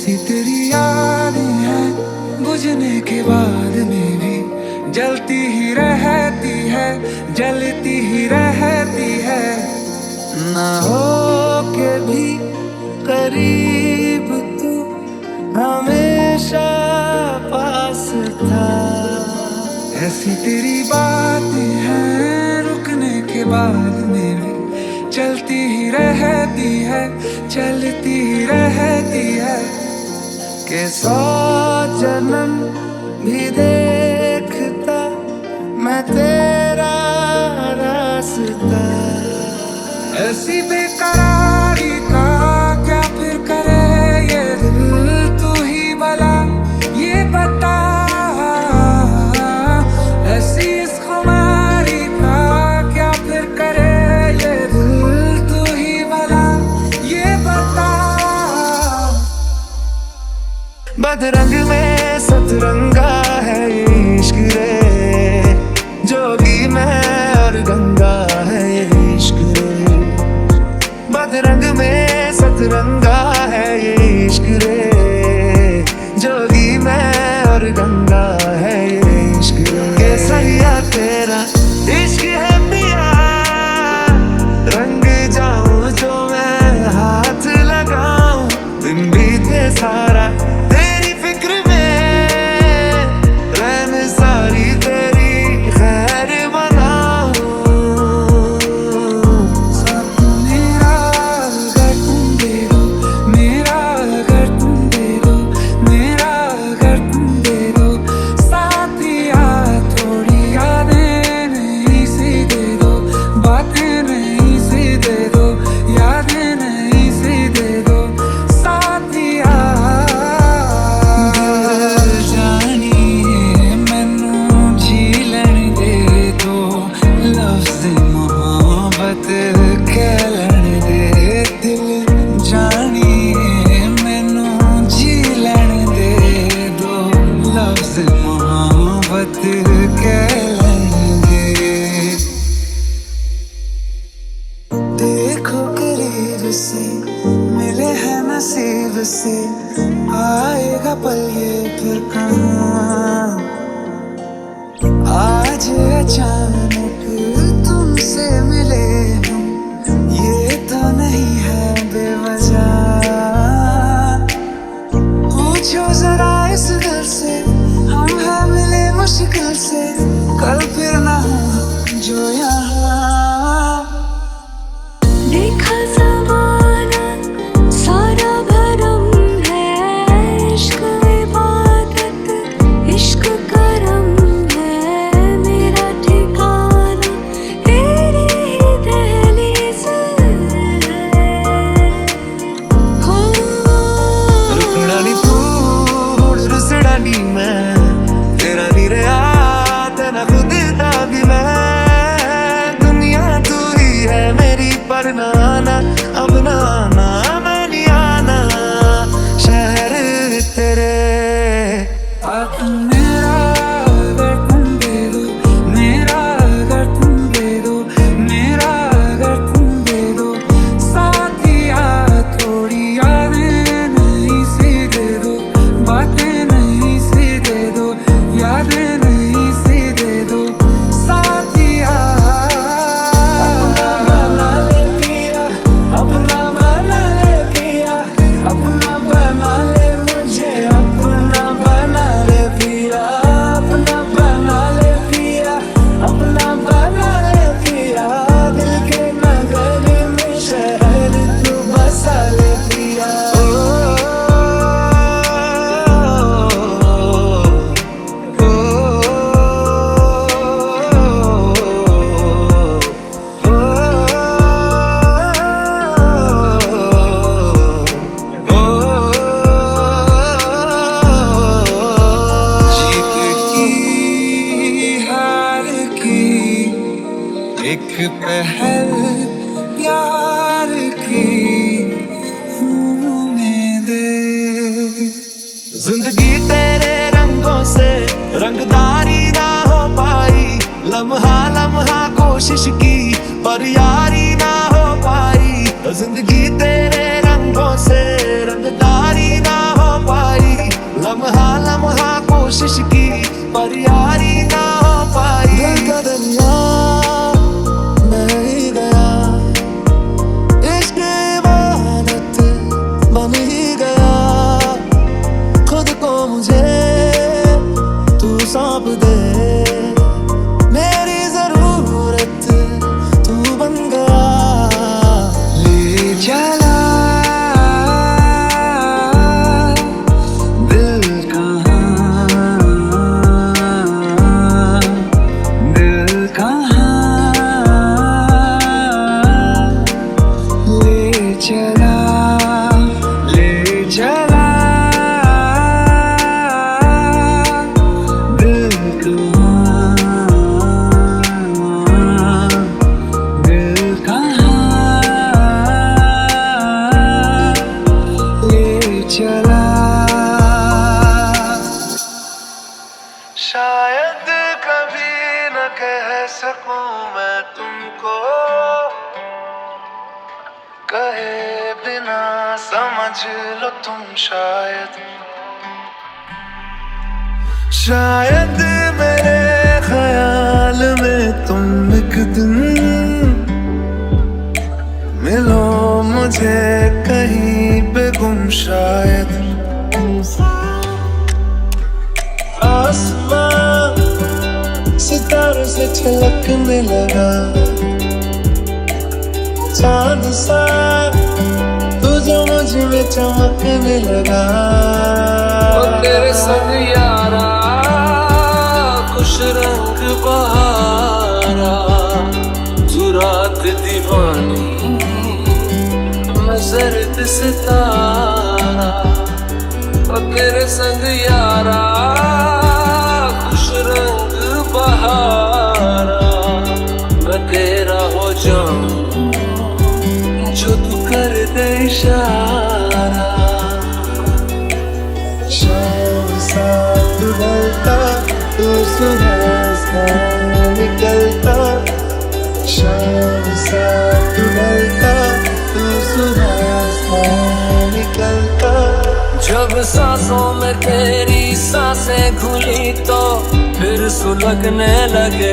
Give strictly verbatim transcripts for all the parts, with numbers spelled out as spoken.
ऐसी तेरी यादें हैं बुझने के बाद में भी जलती ही रहती है, जलती ही रहती है। ना हो के भी करीब तू हमेशा पास था। ऐसी तेरी बातें हैं रुकने के बाद में भी चलती ही रहती है, चलती ही रहती है। के सौ जन्म भी देखता मैं तेरा रास्ता। ऐसी बेकरारी का क्या फिर करे ये दिल, तू ही भला ये बता। ऐसी इस खुमारी का क्या फिर करे ये दिल, तू ही भला ये बता। बदरंग में सतरंगा है ये इश्क रे, जोगी मैं और गंगा है ये इश्क रे। बदरंग में सतरंगा है ये इश्क रे, जोगी मैं और गंगा है ये इश्क रे। केसरिया तेरा इश्क है पिया, रंग जाऊं जो मैं हाथ लगाऊं। दिन बीते सारा तेरी फिक्र में, रहन सारी तेरी खैर मनाऊं। साथ मेरा अगर तुम दे दो, मेरा अगर तुम दे दो, मेरा अगर तुम दे दो। साथिया थोड़ी यादें नहीं सी दे दो, बातें नहीं सी दे दो, यादें नहीं सी दे दो। साथिया दिल जानिए मैनू झीलण दे दो, लफ्ज़ मोहब्बत कह लण दे। दिल जानिए मैनू झीलण दे दो, लफ्ज़ मोहब्बत कह लण दे। देखो करीब से मिले हैं नसीब से, आएगा पल ये फिर कहाँ। आज अचानक तुमसे मिले हम, ये तो नहीं है बेवजह। पूछो जरा इस दिल से, हम हैं मिले मुश्किल से, कल फिर ना हो जो यहाँ। देखा ज़माना सारा भरम है, इश्क इबादत इश्क करम है। मेरा ठिकाना तेरी ही दहलीज़ है। हो रुकना नी तू हुण रुसड़ा नी मैं, तेरा नी रहा तेरा खुद दा भी मैं। दुनिया तू ही है मेरी पर ना आना, अब ना आना मैं नहीं आना शहर तेरे। अब मेरा अगर तुम दे दो, मेरा अगर तुम दे दो, मेरा अगर तुम दे दो। साथिया थोड़ी यादें नहीं सी दे दो, बातें नहीं सी दे दो, यादें नहीं सी दे दो। साथिया अपना बना ले पिया, अपना बना ले पिया, अपना बना ले मुझे, अपना बना ले पिया, अपना बना ले पिया, अपना बना ले पिया। दिल के नगर में शहर तू बसा ले पिया। ओ, ओ, जीत की हार की एक पहल प्यार की उम्मीदें। जिंदगी तेरे रंगों से रंगदारी ना हो पाई, लम्हा लम्हा कोशिश की पर यारी ना हो पाई। जिंदगी तेरे रंगों से रंगदारी ना हो कह सकूं मैं तुमको, कहे बिना समझ लो तुम शायद। शायद मेरे ख्याल में तुम एक दिन मिलो मुझे कहीं पे गुम शायद। आसमां सितारों से छलकने लगा, चांद सा तू जो मुझ में चमकने लगा। और तेरे संग यारा खुश रंग बहारा, तू रात दीवानी मैं सर्द सितारा। और तेरे संग यारा खुश रंग बहारा, मैं तेरा हो जाऊं जो तू कर दे इशारा। शाम सा तू ढलता, तू सुबह सा निकलता। शाम सा तू ढलता, तू सुबह सा निकलता। जब सांसों में तेरी सांसें घुली तो फिर सुलगने लगे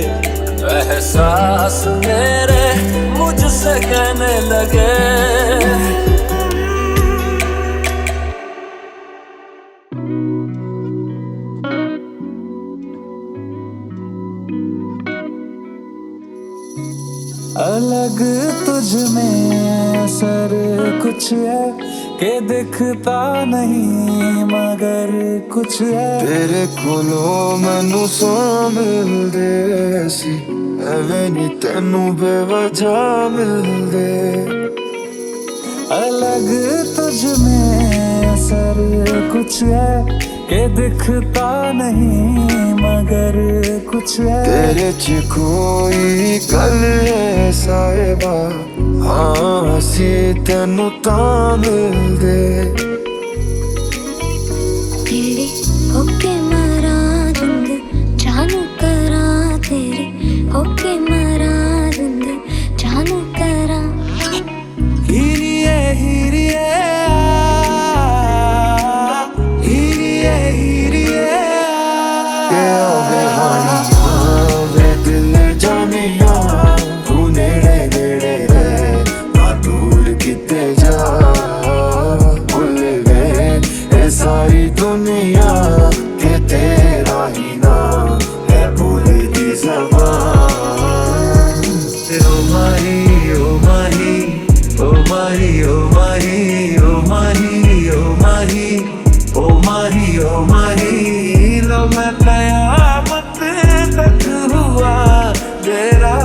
एहसास मेरे मुझसे कहने लगे। अलग तुझ में असर कुछ है के दिखता नहीं मगर कुछ है। तेरे कोलों मैनू सौ मिलदे सी, एवें नी तैनू बेवजह मिलदे। अलग तुझ में असर कुछ है के दिखता नहीं मगर कुछ है। तेरे च कोई गल है साहिबा, हाँ सी तैनू तां मिलदे। तेरे होके मरा जिंद जानू करा, तेरे होके मरा जिंद जानू करा। हीरिए हीरिए हीरिए हीरिए के आवे हानी आवे दिल जानिया, तू नेड़े नेड़े रहे ना दूर किते जा। भूल गए ये सारी दुनिया के तेरा ही नाम है भूल दी ज़बान। ओ माही ओ माही ओ माही ओ माही ओ माही ओ माही ओ माही ओ माही। लो मैं कयामत तक हुआ तेरा,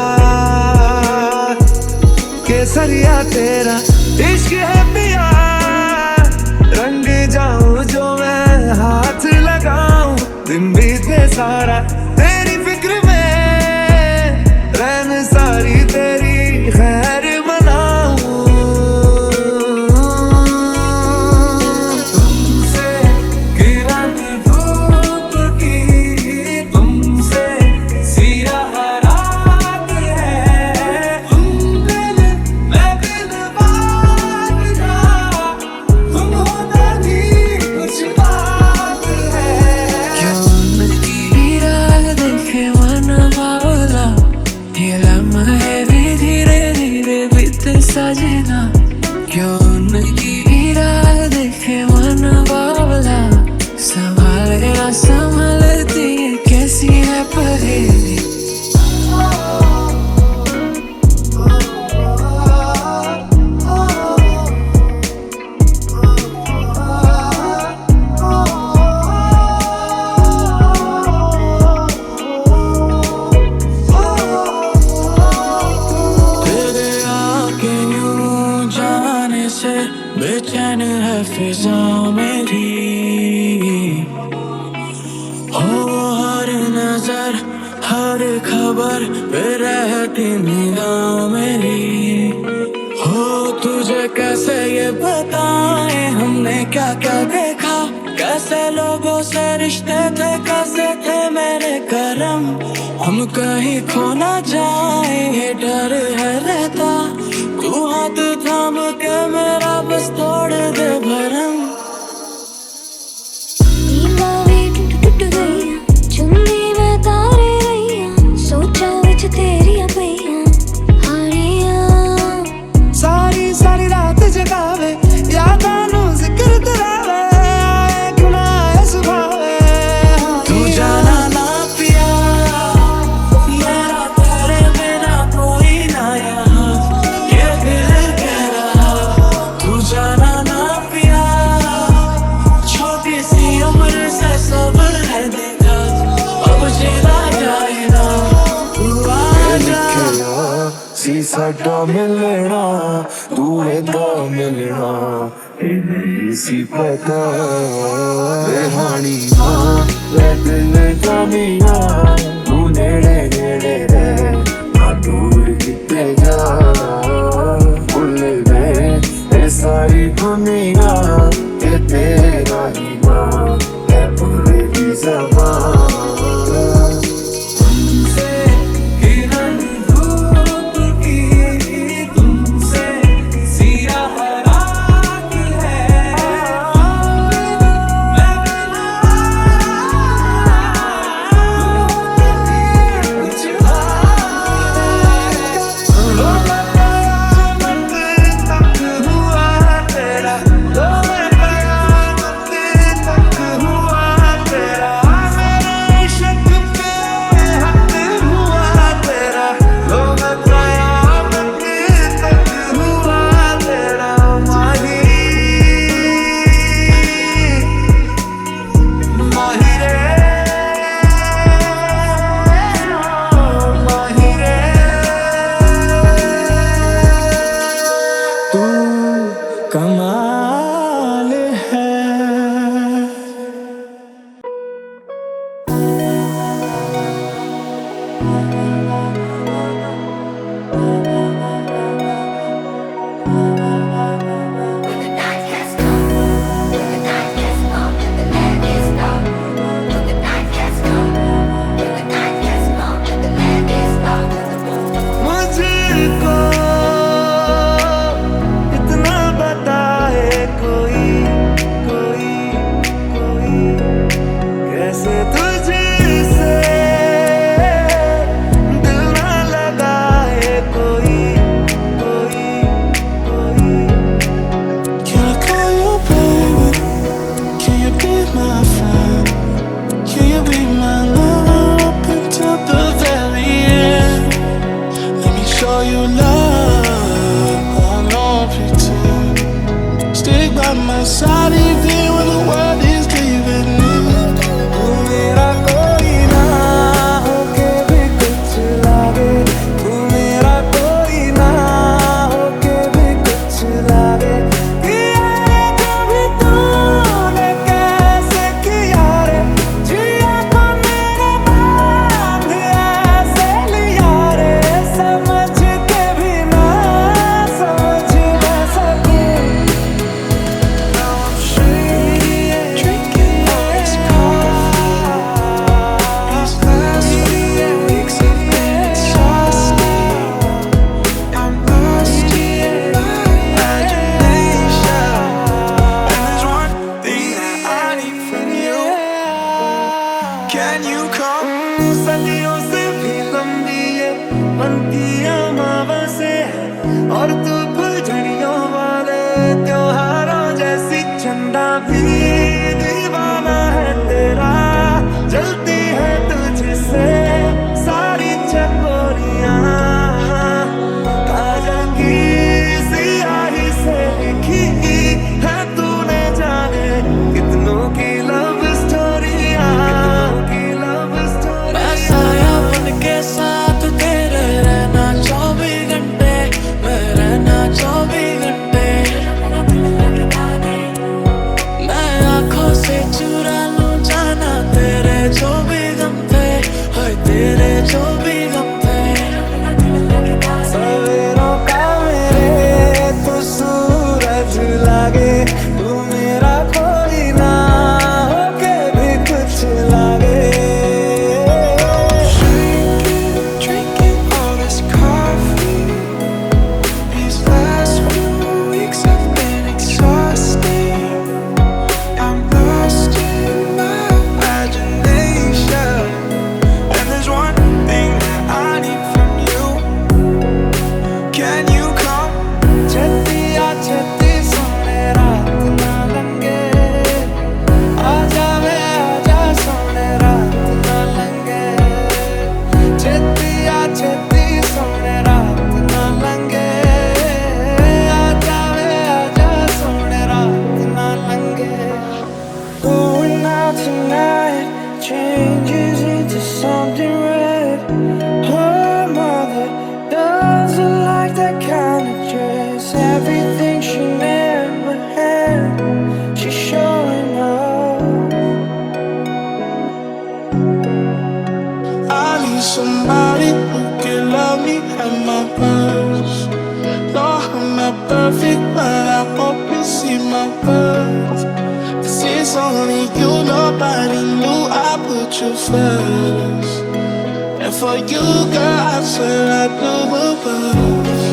केसरिया तेरा इश्क है पिया। रंग जाऊं जो मैं हाथ लगाऊं, दिन बीते सारा तेरी फिक्र में, रहन सारी तेरी खैर मनाऊं। तुमसे किरण धूप की, तुमसे सिरा रात है। तुम दिल मैं दिल बात जा, तुम होना भी कुछ बात है। क्यों उनकी राह देखे मन बावला, ये लम्हे भी धीरे धीरे बीते सजना। क्यों उनकी राह देखे मन बावला, संभाले ना संभलती ये कैसी है पहेली। तेरे आके यूं जाने से बेचैन है फिजा मेरी। हो हर नजर हर खबर पे रहती निगाह मेरी। हो तुझे कैसे ये बताएं हमने क्या क्या देखा, कैसे लोगों से रिश्ते थे कैसे थे मेरे करम। हम कहीं खो ना जाए ये डर है रहता। तू हाथ थाम के मेरा बस तोड़ दे भरम। नींदा वे टुट टुट गईया चुंदी मैं तारे रहीया सोचा विच तेरिया पईया हाड़िया सारी सारी रात जगावे यादां नूं जिक्र करावे आए गुना आए सुभावे। तू जाना ना पिया यारा तेरे बिना कोई ना यहाँ ये दिल कह रहा। तू जाना ना पिया छोटी सी उम्र से सब्र है देखा अब चला जाए ना। तू आ जा सी साडा मिलना तू एदा मिलना इन्हीं सी पता रेहानी ना ले दिल जानिया तू नेड़े नेड़े रह ना दूर किते जा भुल दे ये सारी दुनिया ये तेरा ही नाम है भूले की ज़बान। कमाल है। My side even when the world is giving in. तू मेरा कोई ना होके भी कुछ लागे तू मेरा कोई ना होके भी कुछ लागे किया रे कभी तूने कैसे किया रे जिया को मेरे बांध ऐसे लिया रे समझ के भी ना समझ ना सकूं। Can you come? सदियों से भी लंबी ये बनती अमावस्या है और तू फुलझड़ियों वाले त्योहारों जैसी चंदा भी दीवाना है तेरा जलती है तुझसे सारी चकोरियां काजल की सियाही से लिखी है तूने जाने कितनों की लव स्टोरियां की लव स्टोरी। मैं साया बन के साथ तेरे रहना चौबीस घंटे मैं रहना somebody who can love me at my worst. No, I'm not perfect, but I hope you see my worth. 'Cause it's only you, nobody knew I put you first. And for you, girl, I swear I do the worst.